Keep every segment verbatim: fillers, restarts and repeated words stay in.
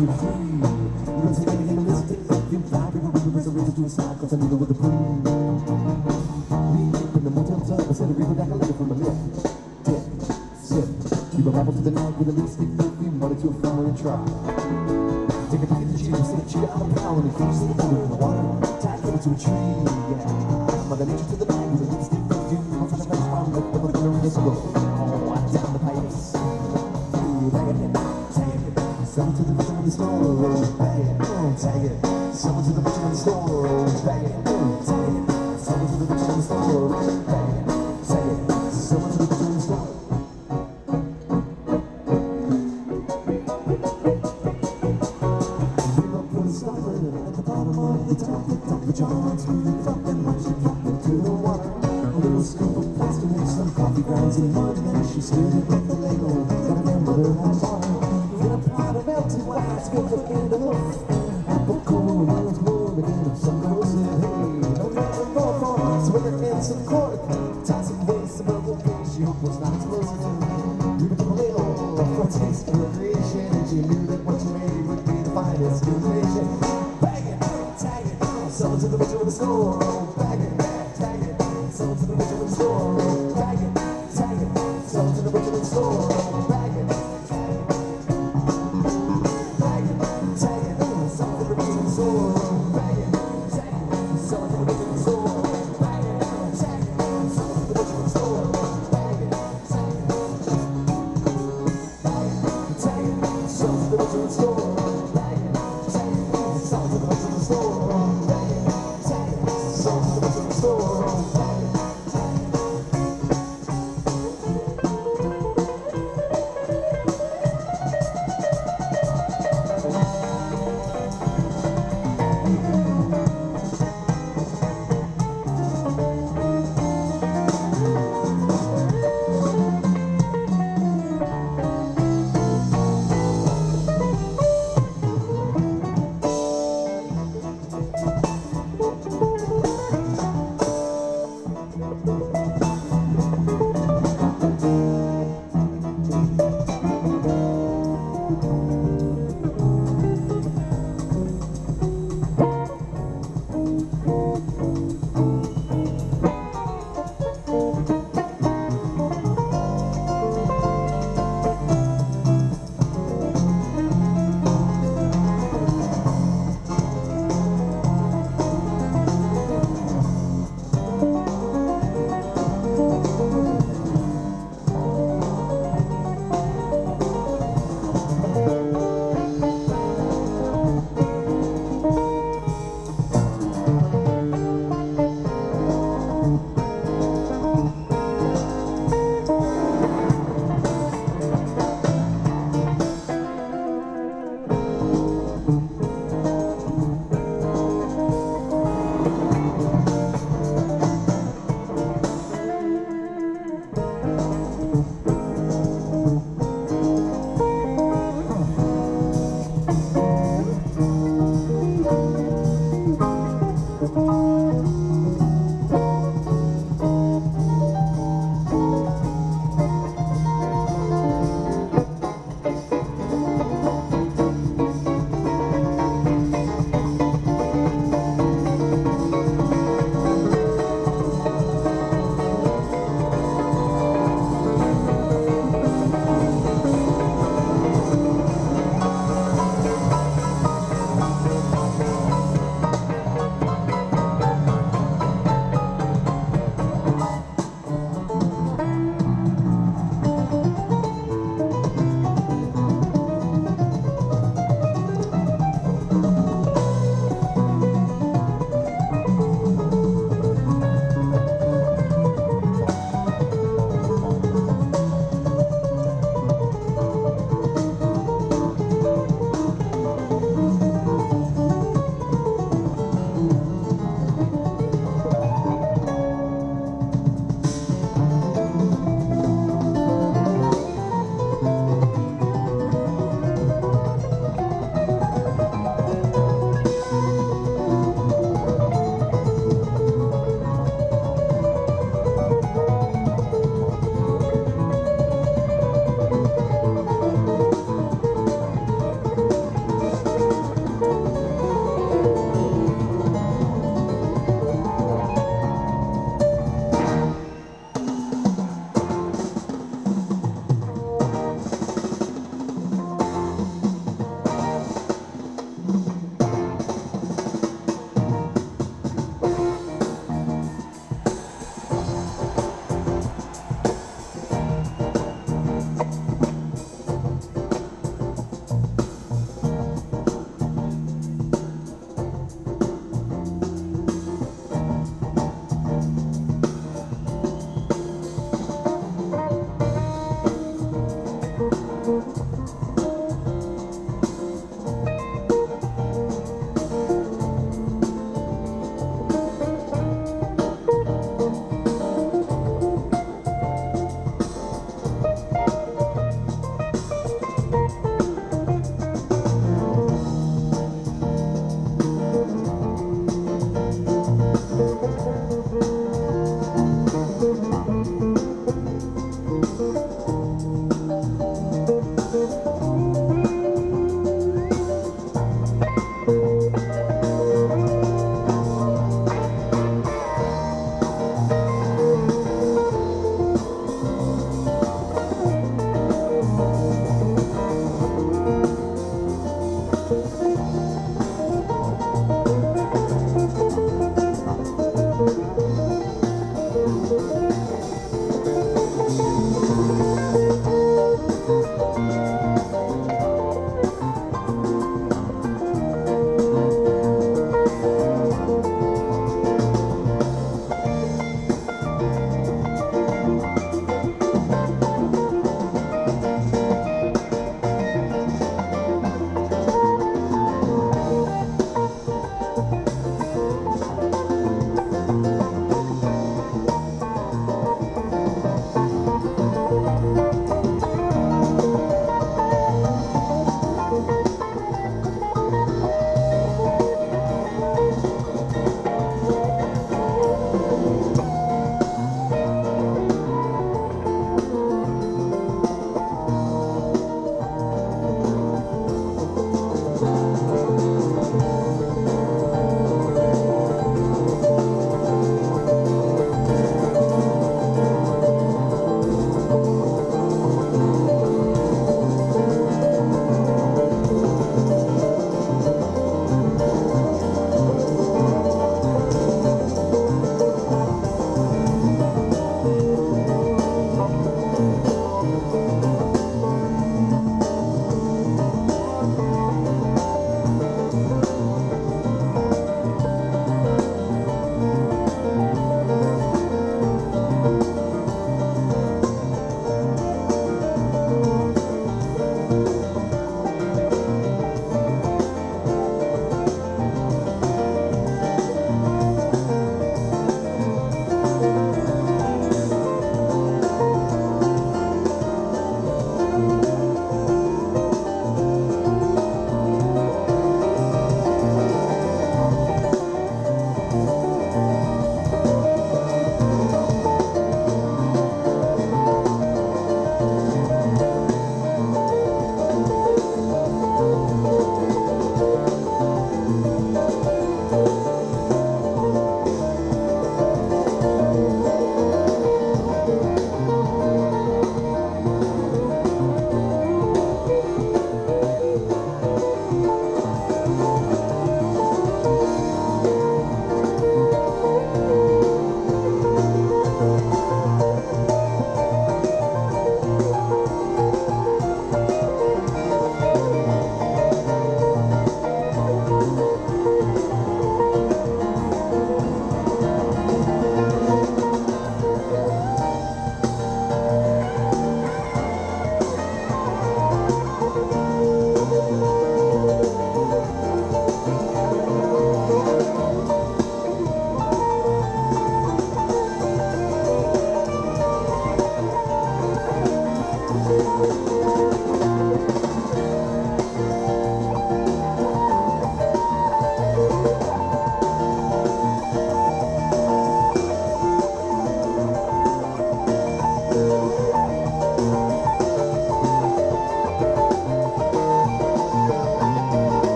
to a free. You can take it again and listen to it. You fly, people, people, there's a razor to a side, cause I need it with the breeze. Me, in the motel tub, I said a reaper back a letter from the lip. Dip, sip. You go rapple to the night with a lipstick, perfume, money to a flower and try. Take a peek at the cheetah, see the cheetah out of power, and the fish in the pool in the water. Tie it to a tree, yeah. Mother nature to the night with a lipstick, perfume, I'm trying to face my lip, but I'm gonna miss a go. Oh, I'm down the pipes. Bag it, tag it, someone to the bottom of the store, bag it, tag it, someone to the bottom of the store, bag it, tag it, someone to the bottom of the store, bag it, tag it, someone to the bottom of the store. Bring up for the stopper at the bottom of the top, the top of John to the top, and watch it drop into the water. A little scoop of plastic with some coffee grounds and mud, and she stirred it with the ladle, got a grandmother on fire. In a pot of melted wax, get the end of hoof. Apple core, orange more, again of some girl said, hey, no matter for for so with her hands of cork, tossing away some bubble gum, she hoped was not explosive. We became a little for a taste of recreation, and she knew that what you made would be the finest combination. Bag it, tag it, sell it to the bitch with the store. Bag it, tag it, sell it to the bitch with the store. Bag it, tag it, sell it to the bitch with the store. Bag it, tag it.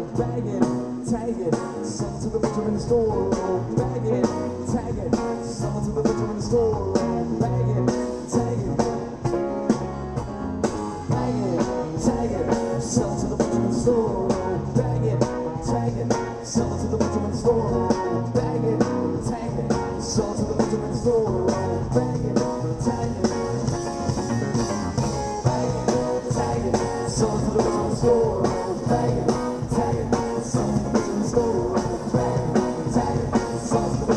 bag it, tag it, sell it to the butcher in the store. Oh, bag it, tag it, sell it to the butcher in the store. Oh, bag it, tag it, bag it, tag it, sell it to the butcher in the store. Oh, bag it, tag it, sell it to the butcher in the store. Oh, bag it, tag it, sell it to the butcher in the store. Oh, bag it, tag it, bag it, tag it, sell it to the butcher in the store. Oh, bag it, tag it, sell it to the butcher in the store. Oh, bag it, tag it, sell it to the